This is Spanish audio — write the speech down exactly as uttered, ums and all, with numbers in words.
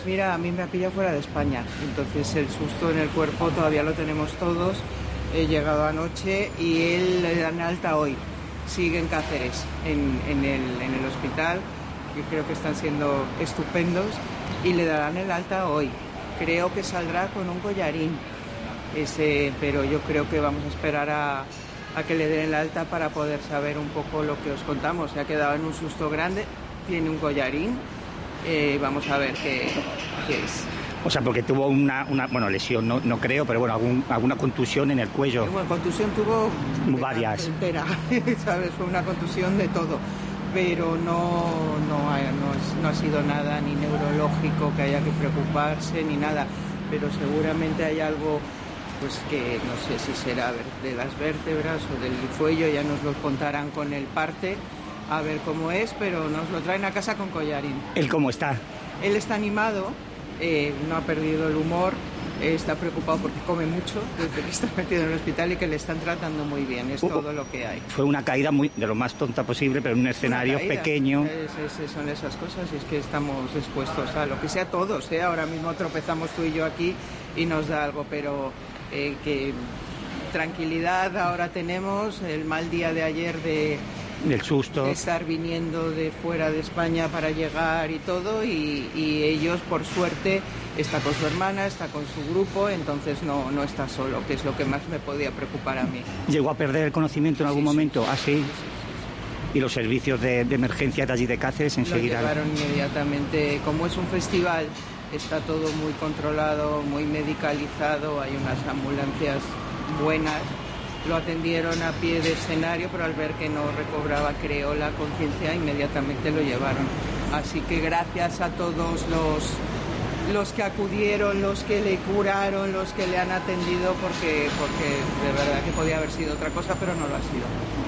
Mira, a mí me ha pillado fuera de España, entonces el susto en el cuerpo todavía lo tenemos todos. He llegado anoche y él le dan alta hoy. Sigue en Cáceres, en, en, el, en el hospital, que creo que están siendo estupendos, y le darán el alta hoy. Creo que saldrá con un collarín, ese, pero yo creo que vamos a esperar a, a que le den el alta para poder saber un poco lo que os contamos. Se ha quedado en un susto grande, tiene un collarín. Eh, vamos a ver qué, qué es. O sea, porque tuvo una, una bueno, lesión, no, no creo, pero bueno, algún, alguna contusión en el cuello. Bueno, contusión tuvo varias. Entera, ¿sabes? Fue una contusión de todo, pero no, no, ha, no, es, no ha sido nada ni neurológico que haya que preocuparse ni nada, pero seguramente hay algo, pues que no sé si será de las vértebras o del cuello, ya nos lo contarán con el parte. A ver cómo es, pero nos lo traen a casa con collarín. ¿Él cómo está? Él está animado, eh, no ha perdido el humor, eh, está preocupado porque come mucho desde que está metido en el hospital y que le están tratando muy bien, es uh, todo lo que hay. Fue una caída muy de lo más tonta posible, pero en un escenario pequeño. Es, es, son esas cosas y es que estamos expuestos a lo que sea todos, ¿eh? Ahora mismo tropezamos tú y yo aquí y nos da algo, pero eh, que tranquilidad ahora tenemos, el mal día de ayer de... del susto, de estar viniendo de fuera de España para llegar y todo, y, y ellos por suerte está con su hermana, está con su grupo, entonces no, no está solo, que es lo que más me podía preocupar a mí. ¿Llegó a perder el conocimiento en algún sí, momento? Sí, ¿Ah, sí? sí, sí, sí. ¿Y los servicios de, de emergencia de allí de Cáceres enseguida? Lo llevaron inmediatamente, como es un festival, está todo muy controlado, muy medicalizado, hay unas ambulancias buenas. Lo atendieron a pie de escenario, pero al ver que no recobraba, creo, la conciencia, inmediatamente lo llevaron. Así que gracias a todos los, los que acudieron, los que le curaron, los que le han atendido, porque, porque de verdad que podía haber sido otra cosa, pero no lo ha sido.